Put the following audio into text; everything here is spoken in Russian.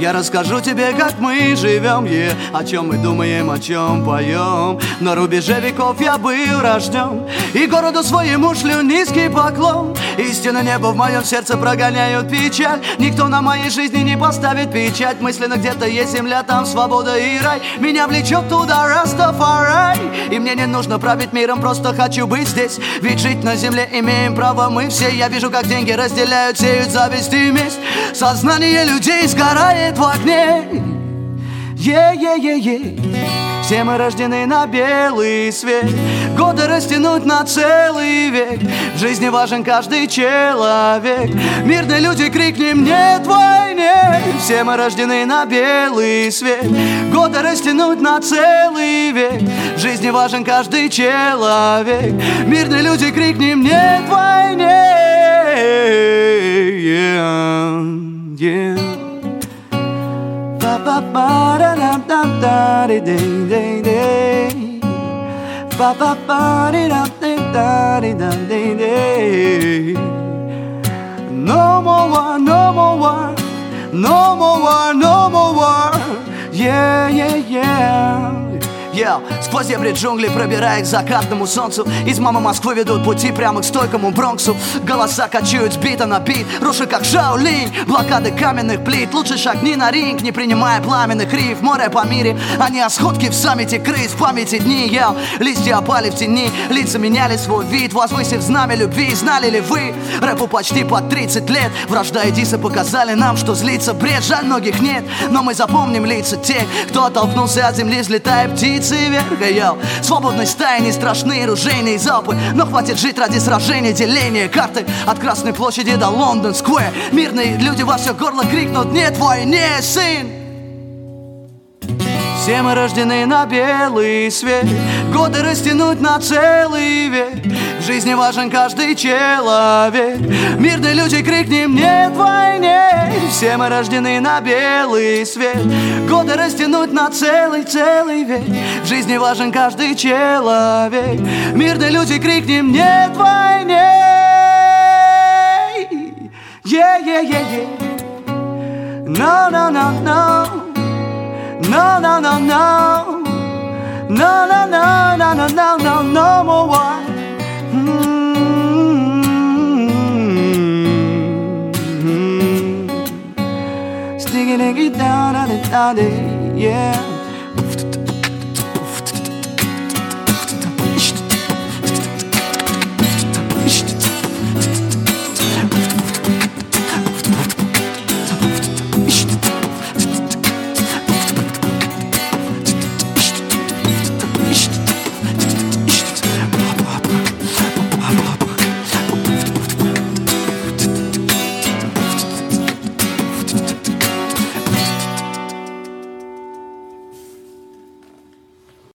Я расскажу тебе, как мы живем, о чем мы думаем, о чем поем. На рубеже веков я был рожден, и городу своему шлю низкий поклон. Истинно небо в моем сердце прогоняют печаль. Никто на моей жизни не поставит печать. Мысленно где-то есть земля, там свобода и рай. Меня влечет туда Растафарай. И мне не нужно править миром, просто хочу быть здесь. Ведь жить на земле имеем право мы все. Я вижу, как деньги разделяют, сеют зависть и месть. Сознание людей сгорает в огне. Все мы рождены на белый свет. Годы растянуть на целый век. В жизни важен каждый человек. Мирные люди, крикнем нет войне. Все мы рождены на белый свет. Годы растянуть на целый век. В жизни важен каждый человек. Мирные люди, крикнем нет войне. No more war, no more war, no more war, no more war. Сквозь дебри джунглей, пробирая к закатному солнцу. Из мамы Москвы ведут пути прямо к стойкому Бронксу. Голоса качают с бита на бит, руши как Шаолинь. Блокады каменных плит, лучше шагни на ринг. Не принимая пламенных риф, море по мире. Они сходки в саммите крыс, в памяти дни. Листья опали в тени, лица меняли свой вид, возвысив знамя любви. Знали ли вы, рэпу почти под 30 лет. Вражда и дисы показали нам, что злиться бред. Жаль, многих нет, но мы запомним лица тех, кто оттолкнулся от земли, взлетая птицы вверх. Свободной стаи не страшны ружейные залпы, но хватит жить ради сражения, деления карты от Красной площади до Лондон-сквер. Мирные люди во все горло крикнут нет войне, сын. Все мы рождены на белый свет. Годы растянуть на целый век. В жизни важен каждый человек. Мирные люди, крикнем нет войне. Все мы рождены на белый свет. Годы растянуть на целый век. В жизни важен каждый человек. Мирные люди, крикнем нет войне. No, no, no, no. No, no, no, no. No, no, no, no, no, no, no, no more war. Sticking it down, yeah.